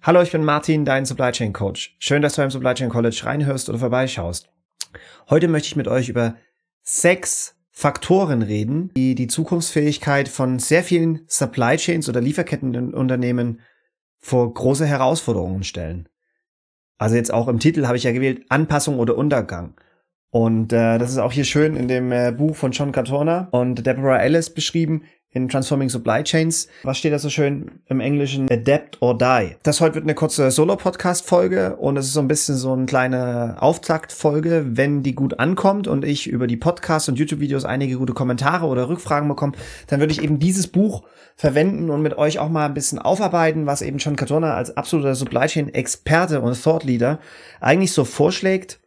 Hallo, ich bin Martin, dein Supply Chain Coach. Schön, dass du beim Supply Chain College reinhörst oder vorbeischaust. Heute möchte ich mit euch über 6 Faktoren reden, die die Zukunftsfähigkeit von sehr vielen Supply Chains oder Lieferkettenunternehmen vor große Herausforderungen stellen. Also jetzt auch im Titel habe ich ja gewählt, Anpassung oder Untergang. Und das ist auch hier schön in dem Buch von John Katorna und Deborah Ellis beschrieben, in Transforming Supply Chains. Was steht da so schön im Englischen? Adapt or die. Das heute wird eine kurze Solo-Podcast-Folge und es ist so ein bisschen so eine kleine Auftaktfolge. Wenn die gut ankommt und ich über die Podcasts und YouTube-Videos einige gute Kommentare oder Rückfragen bekomme, dann würde ich eben dieses Buch verwenden und mit euch auch mal ein bisschen aufarbeiten, was eben John Katorna als absoluter Supply Chain-Experte und Thought Leader eigentlich so vorschlägt,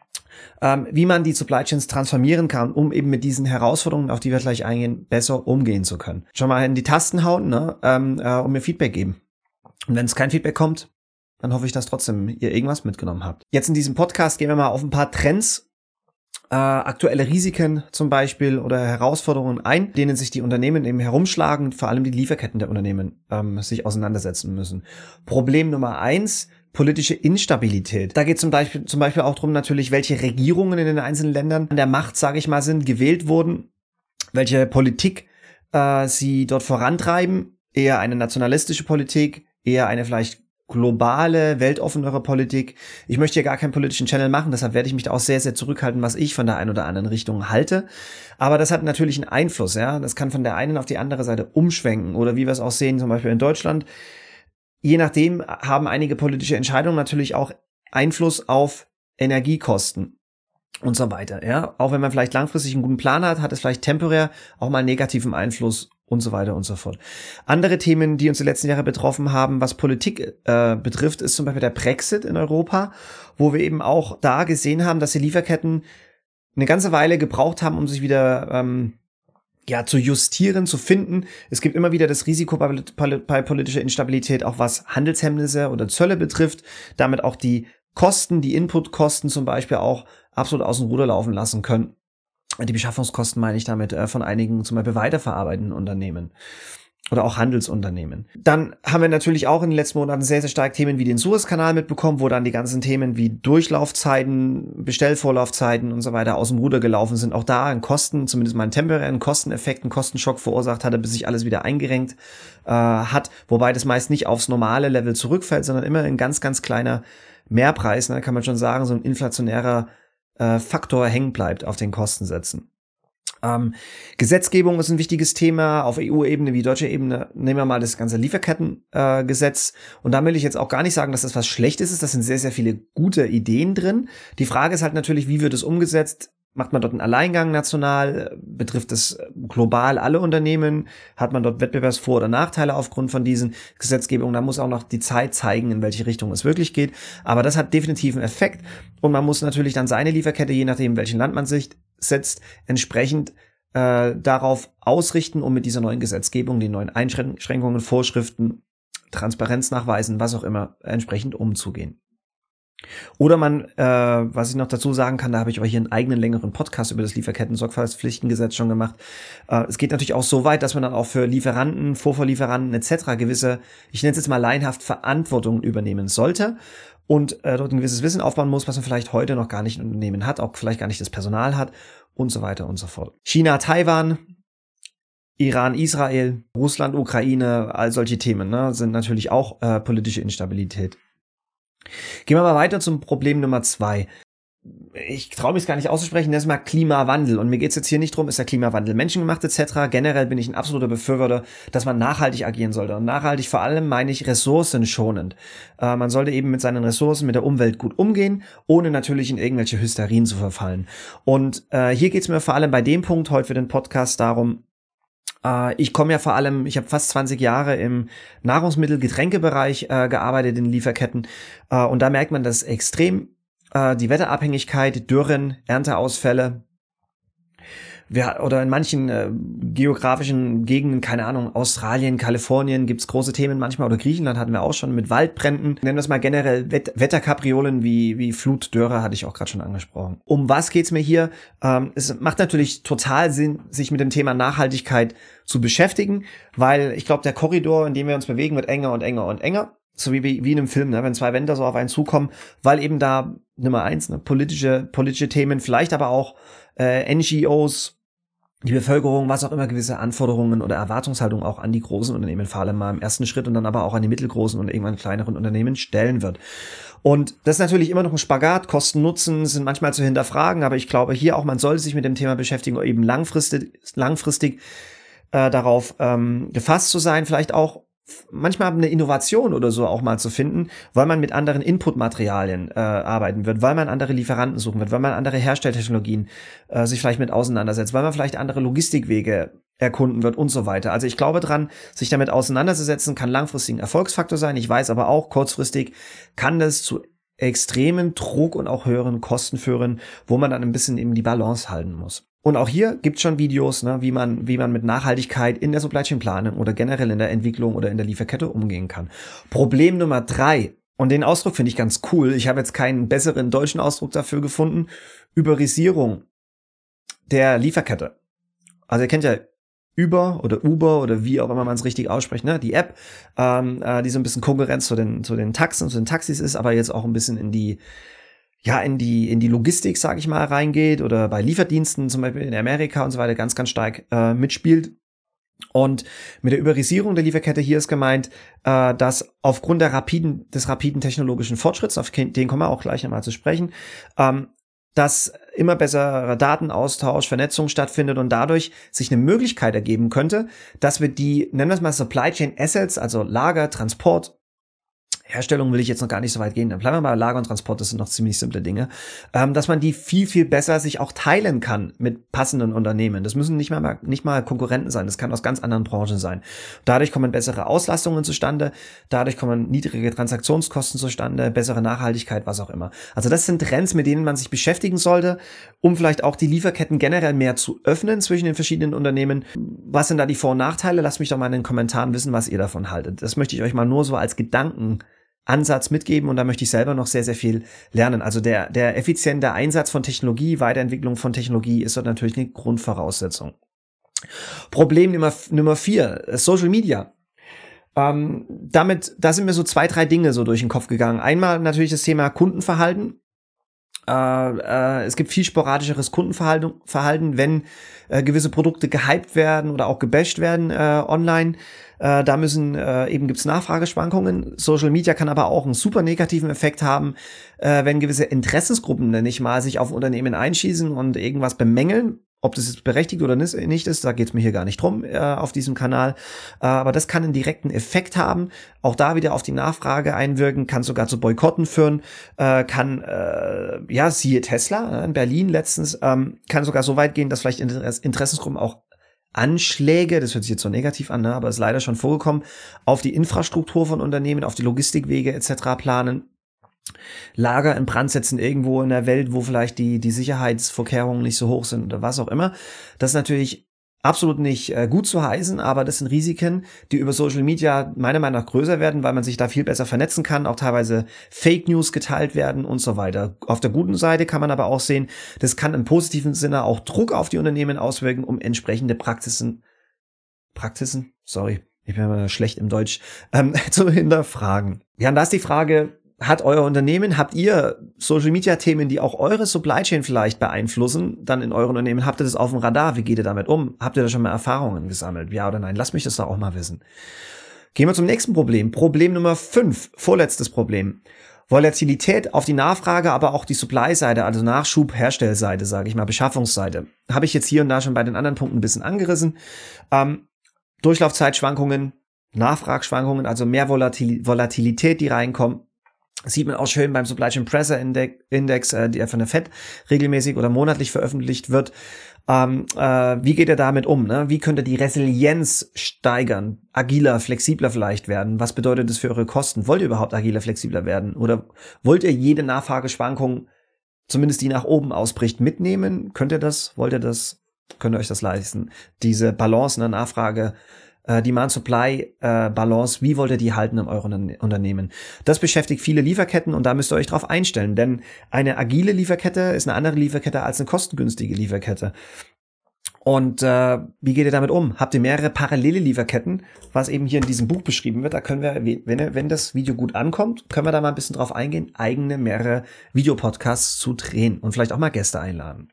wie man die Supply Chains transformieren kann, um eben mit diesen Herausforderungen, auf die wir gleich eingehen, besser umgehen zu können. Schon mal in die Tasten hauen, und mir Feedback geben. Und wenn es kein Feedback kommt, dann hoffe ich, dass trotzdem ihr irgendwas mitgenommen habt. Jetzt in diesem Podcast gehen wir mal auf ein paar Trends, aktuelle Risiken zum Beispiel oder Herausforderungen ein, denen sich die Unternehmen eben herumschlagen, vor allem die Lieferketten der Unternehmen sich auseinandersetzen müssen. Problem Nummer 1, politische Instabilität. Da geht es zum Beispiel auch darum natürlich, welche Regierungen in den einzelnen Ländern an der Macht, sage ich mal, sind, gewählt wurden, welche Politik sie dort vorantreiben, eher eine nationalistische Politik, eher eine vielleicht globale, weltoffenere Politik. Ich möchte hier gar keinen politischen Channel machen, deshalb werde ich mich da auch sehr, sehr zurückhalten, was ich von der einen oder anderen Richtung halte. Aber das hat natürlich einen Einfluss, ja. Das kann von der einen auf die andere Seite umschwenken. Oder wie wir es auch sehen, zum Beispiel in Deutschland. Je nachdem haben einige politische Entscheidungen natürlich auch Einfluss auf Energiekosten und so weiter. Ja, auch wenn man vielleicht langfristig einen guten Plan hat, hat es vielleicht temporär auch mal einen negativen Einfluss und so weiter und so fort. Andere Themen, die uns die letzten Jahre betroffen haben, was Politik betrifft, ist zum Beispiel der Brexit in Europa, wo wir eben auch da gesehen haben, dass die Lieferketten eine ganze Weile gebraucht haben, um sich wieder zu justieren, zu finden. Es gibt immer wieder das Risiko bei politischer Instabilität, auch was Handelshemmnisse oder Zölle betrifft, damit auch die Kosten, die Inputkosten zum Beispiel auch absolut aus dem Ruder laufen lassen können. Die Beschaffungskosten meine ich damit von einigen zum Beispiel weiterverarbeitenden Unternehmen oder auch Handelsunternehmen. Dann haben wir natürlich auch in den letzten Monaten sehr, sehr stark Themen wie den Suezkanal mitbekommen, wo dann die ganzen Themen wie Durchlaufzeiten, Bestellvorlaufzeiten und so weiter aus dem Ruder gelaufen sind. Auch da ein Kosten, zumindest mal einen temporären Kosteneffekt, einen Kostenschock verursacht hatte, bis sich alles wieder eingerenkt hat. Wobei das meist nicht aufs normale Level zurückfällt, sondern immer ein ganz, ganz kleiner Mehrpreis, kann man schon sagen, so ein inflationärer Faktor hängen bleibt auf den Kostensätzen. Gesetzgebung ist ein wichtiges Thema auf EU-Ebene wie deutscher Ebene. Nehmen wir mal das ganze Lieferkettengesetz. Und da will ich jetzt auch gar nicht sagen, dass das was Schlechtes ist. Das sind sehr, sehr viele gute Ideen drin. Die Frage ist halt natürlich, wie wird es umgesetzt? Macht man dort einen Alleingang national? Betrifft es global alle Unternehmen? Hat man dort Wettbewerbsvor- oder Nachteile aufgrund von diesen Gesetzgebungen? Da muss auch noch die Zeit zeigen, in welche Richtung es wirklich geht. Aber das hat definitiv einen Effekt. Und man muss natürlich dann seine Lieferkette, je nachdem, in welchen Land man sich setzt, entsprechend darauf ausrichten, um mit dieser neuen Gesetzgebung, die neuen Einschränkungen, Vorschriften, Transparenz nachweisen, was auch immer, entsprechend umzugehen. Oder man, was ich noch dazu sagen kann, da habe ich aber hier einen eigenen längeren Podcast über das Lieferketten-Sorgfaltspflichtengesetz schon gemacht. Es geht natürlich auch so weit, dass man dann auch für Lieferanten, Vorverlieferanten etc. gewisse, ich nenne es jetzt mal laienhaft, Verantwortung übernehmen sollte und dort ein gewisses Wissen aufbauen muss, was man vielleicht heute noch gar nicht im Unternehmen hat, auch vielleicht gar nicht das Personal hat und so weiter und so fort. China, Taiwan, Iran, Israel, Russland, Ukraine, all solche Themen sind natürlich auch politische Instabilität. Gehen wir mal weiter zum Problem Nummer 2. Ich traue mich es gar nicht auszusprechen, das ist mal Klimawandel. Und mir geht es jetzt hier nicht drum, ist der Klimawandel menschengemacht etc. Generell bin ich ein absoluter Befürworter, dass man nachhaltig agieren sollte. Und nachhaltig vor allem meine ich ressourcenschonend. Man sollte eben mit seinen Ressourcen, mit der Umwelt gut umgehen, ohne natürlich in irgendwelche Hysterien zu verfallen. Und hier geht es mir vor allem bei dem Punkt heute für den Podcast darum, ich habe fast 20 Jahre im Nahrungsmittel-Getränkebereich gearbeitet in Lieferketten und da merkt man, dass extrem die Wetterabhängigkeit, Dürren, Ernteausfälle, oder in manchen geografischen Gegenden, keine Ahnung, Australien, Kalifornien, gibt's große Themen manchmal, oder Griechenland hatten wir auch schon mit Waldbränden. Nennen wir es mal generell Wetterkapriolen wie Flut, Dürre, hatte ich auch gerade schon angesprochen. Um was geht's mir hier? Es macht natürlich total Sinn, sich mit dem Thema Nachhaltigkeit zu beschäftigen, weil ich glaube, der Korridor, in dem wir uns bewegen, wird enger und enger und enger. so wie in einem Film, ne? Wenn zwei Wände so auf einen zukommen, weil eben da Nummer eins, ne? politische Themen, vielleicht aber auch NGOs, die Bevölkerung, was auch immer, gewisse Anforderungen oder Erwartungshaltung auch an die großen Unternehmen, vor allem mal im ersten Schritt und dann aber auch an die mittelgroßen und irgendwann kleineren Unternehmen stellen wird. Und das ist natürlich immer noch ein Spagat. Kosten, Nutzen sind manchmal zu hinterfragen, aber ich glaube hier auch, man sollte sich mit dem Thema beschäftigen, eben langfristig darauf gefasst zu sein, vielleicht auch manchmal eine Innovation oder so auch mal zu finden, weil man mit anderen Inputmaterialien arbeiten wird, weil man andere Lieferanten suchen wird, weil man andere Herstelltechnologien sich vielleicht mit auseinandersetzt, weil man vielleicht andere Logistikwege erkunden wird und so weiter. Also ich glaube dran, sich damit auseinanderzusetzen, kann langfristig ein Erfolgsfaktor sein. Ich weiß aber auch, kurzfristig kann das zu extremen Druck und auch höheren Kosten führen, wo man dann ein bisschen eben die Balance halten muss. Und auch hier gibt's schon Videos, ne, wie man mit Nachhaltigkeit in der Supply Chain Planung oder generell in der Entwicklung oder in der Lieferkette umgehen kann. Problem Nummer 3, und den Ausdruck finde ich ganz cool, ich habe jetzt keinen besseren deutschen Ausdruck dafür gefunden, Überisierung der Lieferkette. Also ihr kennt ja Uber oder wie auch immer man es richtig ausspricht, ne, die App, die so ein bisschen Konkurrenz zu den Taxen, zu den Taxis ist, aber jetzt auch ein bisschen in die Logistik, sage ich mal, reingeht oder bei Lieferdiensten, zum Beispiel in Amerika und so weiter, ganz, ganz stark mitspielt. Und mit der Überisierung der Lieferkette hier ist gemeint, dass aufgrund des rapiden technologischen Fortschritts, auf den kommen wir auch gleich nochmal zu sprechen, dass immer besserer Datenaustausch, Vernetzung stattfindet und dadurch sich eine Möglichkeit ergeben könnte, dass wir die, nennen wir es mal Supply Chain Assets, also Lager, Transport, Herstellung will ich jetzt noch gar nicht so weit gehen, dann bleiben wir mal Lager und Transport, das sind noch ziemlich simple Dinge, dass man die viel, viel besser sich auch teilen kann mit passenden Unternehmen. Das müssen nicht mal Konkurrenten sein, das kann aus ganz anderen Branchen sein. Dadurch kommen bessere Auslastungen zustande, dadurch kommen niedrige Transaktionskosten zustande, bessere Nachhaltigkeit, was auch immer. Also das sind Trends, mit denen man sich beschäftigen sollte, um vielleicht auch die Lieferketten generell mehr zu öffnen zwischen den verschiedenen Unternehmen. Was sind da die Vor- und Nachteile? Lasst mich doch mal in den Kommentaren wissen, was ihr davon haltet. Das möchte ich euch mal nur so als Gedankenansatz mitgeben und da möchte ich selber noch sehr, sehr viel lernen. Also der effiziente Einsatz von Technologie, Weiterentwicklung von Technologie ist dort natürlich eine Grundvoraussetzung. Problem Nummer 4, Social Media. Da sind mir so 2, 3 Dinge so durch den Kopf gegangen. Einmal natürlich das Thema Kundenverhalten. Es gibt viel sporadischeres Kundenverhalten, wenn gewisse Produkte gehypt werden oder auch gebasht werden online. Da gibt's Nachfrageschwankungen. Social Media kann aber auch einen super negativen Effekt haben, wenn gewisse Interessensgruppen nicht mal sich auf Unternehmen einschießen und irgendwas bemängeln. Ob das jetzt berechtigt oder nicht ist, da geht's mir hier gar nicht drum auf diesem Kanal. Aber das kann einen direkten Effekt haben. Auch da wieder auf die Nachfrage einwirken, kann sogar zu Boykotten führen. Siehe Tesla in Berlin letztens, kann sogar so weit gehen, dass vielleicht Interessensgruppen auch Anschläge, das hört sich jetzt so negativ an, ne, aber ist leider schon vorgekommen, auf die Infrastruktur von Unternehmen, auf die Logistikwege etc. planen. Lager in Brand setzen irgendwo in der Welt, wo vielleicht die Sicherheitsvorkehrungen nicht so hoch sind oder was auch immer. Das ist natürlich absolut nicht gut zu heißen, aber das sind Risiken, die über Social Media meiner Meinung nach größer werden, weil man sich da viel besser vernetzen kann, auch teilweise Fake News geteilt werden und so weiter. Auf der guten Seite kann man aber auch sehen, das kann im positiven Sinne auch Druck auf die Unternehmen auswirken, um entsprechende Praxisen, sorry, ich bin immer schlecht im Deutsch, zu hinterfragen. Ja, und da ist die Frage, habt ihr Social-Media-Themen, die auch eure Supply Chain vielleicht beeinflussen, dann in euren Unternehmen? Habt ihr das auf dem Radar? Wie geht ihr damit um? Habt ihr da schon mal Erfahrungen gesammelt? Ja oder nein? Lasst mich das da auch mal wissen. Gehen wir zum nächsten Problem. Problem Nummer 5, vorletztes Problem. Volatilität auf die Nachfrage, aber auch die Supply-Seite, also Nachschub, Herstellseite, sage ich mal, Beschaffungsseite. Habe ich jetzt hier und da schon bei den anderen Punkten ein bisschen angerissen. Durchlaufzeitschwankungen, Nachfrageschwankungen, also mehr Volatilität, die reinkommen. Sieht man auch schön beim Supply Chain Pressure Index, der von der FED regelmäßig oder monatlich veröffentlicht wird. Wie geht ihr damit um? Ne? Wie könnt ihr die Resilienz steigern? Agiler, flexibler vielleicht werden? Was bedeutet das für eure Kosten? Wollt ihr überhaupt agiler, flexibler werden? Oder wollt ihr jede Nachfrageschwankung, zumindest die nach oben ausbricht, mitnehmen? Könnt ihr das? Wollt ihr das? Könnt ihr euch das leisten? Diese Balance in der Nachfrage, Demand-Supply-Balance, wie wollt ihr die halten in euren Unternehmen? Das beschäftigt viele Lieferketten und da müsst ihr euch drauf einstellen, denn eine agile Lieferkette ist eine andere Lieferkette als eine kostengünstige Lieferkette. Und wie geht ihr damit um? Habt ihr mehrere parallele Lieferketten, was eben hier in diesem Buch beschrieben wird? Da können wir, wenn das Video gut ankommt, können wir da mal ein bisschen drauf eingehen, mehrere Videopodcasts zu drehen und vielleicht auch mal Gäste einladen.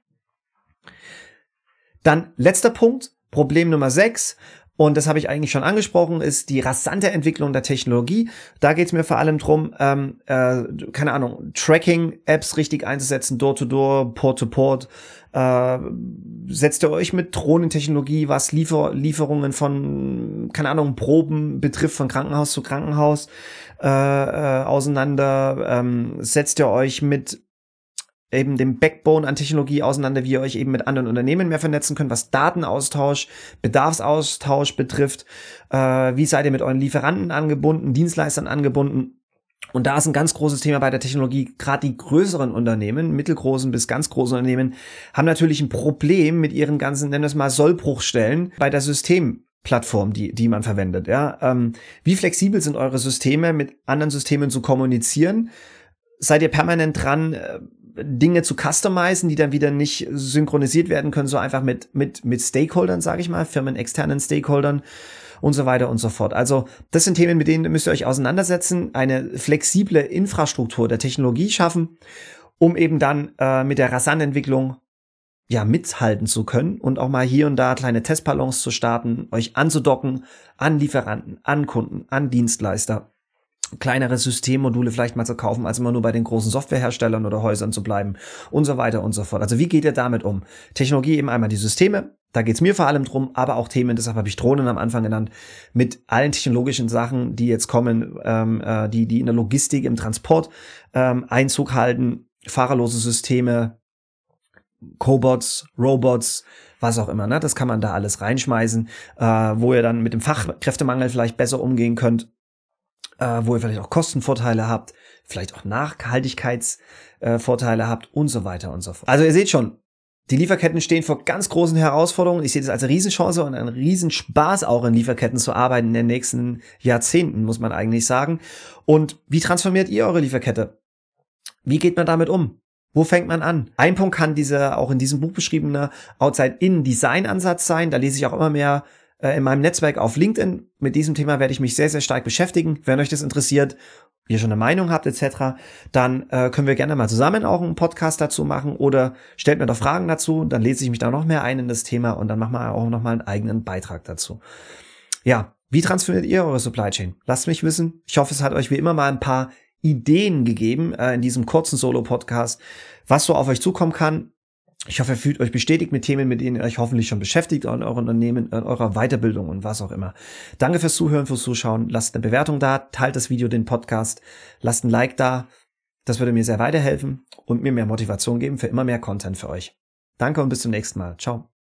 Dann letzter Punkt, Problem Nummer 6. Und das habe ich eigentlich schon angesprochen, ist die rasante Entwicklung der Technologie. Da geht es mir vor allem drum, keine Ahnung, Tracking-Apps richtig einzusetzen, Door-to-Door, Port-to-Port. Setzt ihr euch mit Drohnentechnologie, was Lieferungen von, keine Ahnung, Proben betrifft, von Krankenhaus zu Krankenhaus auseinander? Setzt ihr euch mit eben dem Backbone an Technologie auseinander, wie ihr euch eben mit anderen Unternehmen mehr vernetzen könnt, was Datenaustausch, Bedarfsaustausch betrifft. Wie seid ihr mit euren Lieferanten angebunden, Dienstleistern angebunden? Und da ist ein ganz großes Thema bei der Technologie. Gerade die größeren Unternehmen, mittelgroßen bis ganz großen Unternehmen, haben natürlich ein Problem mit ihren ganzen, nennen wir es mal, Sollbruchstellen bei der Systemplattform, die man verwendet. Ja, wie flexibel sind eure Systeme, mit anderen Systemen zu kommunizieren? Seid ihr permanent dran, Dinge zu customizen, die dann wieder nicht synchronisiert werden können, so einfach mit Stakeholdern, sage ich mal, firmenexternen Stakeholdern und so weiter und so fort. Also das sind Themen, mit denen müsst ihr euch auseinandersetzen, eine flexible Infrastruktur der Technologie schaffen, um eben dann mit der rasanten Entwicklung ja mithalten zu können und auch mal hier und da kleine Testballons zu starten, euch anzudocken an Lieferanten, an Kunden, an Dienstleister, kleinere Systemmodule vielleicht mal zu kaufen, als immer nur bei den großen Softwareherstellern oder Häusern zu bleiben und so weiter und so fort. Also wie geht ihr damit um? Technologie eben einmal die Systeme, da geht's mir vor allem drum, aber auch Themen, deshalb habe ich Drohnen am Anfang genannt, mit allen technologischen Sachen, die jetzt kommen, die in der Logistik, im Transport Einzug halten, fahrerlose Systeme, Cobots, Robots, was auch immer, ne? Das kann man da alles reinschmeißen, wo ihr dann mit dem Fachkräftemangel vielleicht besser umgehen könnt, wo ihr vielleicht auch Kostenvorteile habt, vielleicht auch Nachhaltigkeitsvorteile habt und so weiter und so fort. Also ihr seht schon, die Lieferketten stehen vor ganz großen Herausforderungen. Ich sehe das als eine Riesenchance und einen Riesenspaß auch in Lieferketten zu arbeiten in den nächsten Jahrzehnten, muss man eigentlich sagen. Und wie transformiert ihr eure Lieferkette? Wie geht man damit um? Wo fängt man an? Ein Punkt kann dieser auch in diesem Buch beschriebene Outside-In-Design-Ansatz sein. Da lese ich auch immer mehr in meinem Netzwerk auf LinkedIn. Mit diesem Thema werde ich mich sehr, sehr stark beschäftigen. Wenn euch das interessiert, ihr schon eine Meinung habt etc., dann können wir gerne mal zusammen auch einen Podcast dazu machen oder stellt mir doch Fragen dazu, dann lese ich mich da noch mehr ein in das Thema und dann machen wir auch noch mal einen eigenen Beitrag dazu. Ja, wie transformiert ihr eure Supply Chain? Lasst mich wissen. Ich hoffe, es hat euch wie immer mal ein paar Ideen gegeben in diesem kurzen Solo-Podcast, was so auf euch zukommen kann. Ich hoffe, ihr fühlt euch bestätigt mit Themen, mit denen ihr euch hoffentlich schon beschäftigt an eurem Unternehmen, an eurer Weiterbildung und was auch immer. Danke fürs Zuhören, fürs Zuschauen. Lasst eine Bewertung da, teilt das Video, den Podcast, lasst ein Like da. Das würde mir sehr weiterhelfen und mir mehr Motivation geben für immer mehr Content für euch. Danke und bis zum nächsten Mal. Ciao.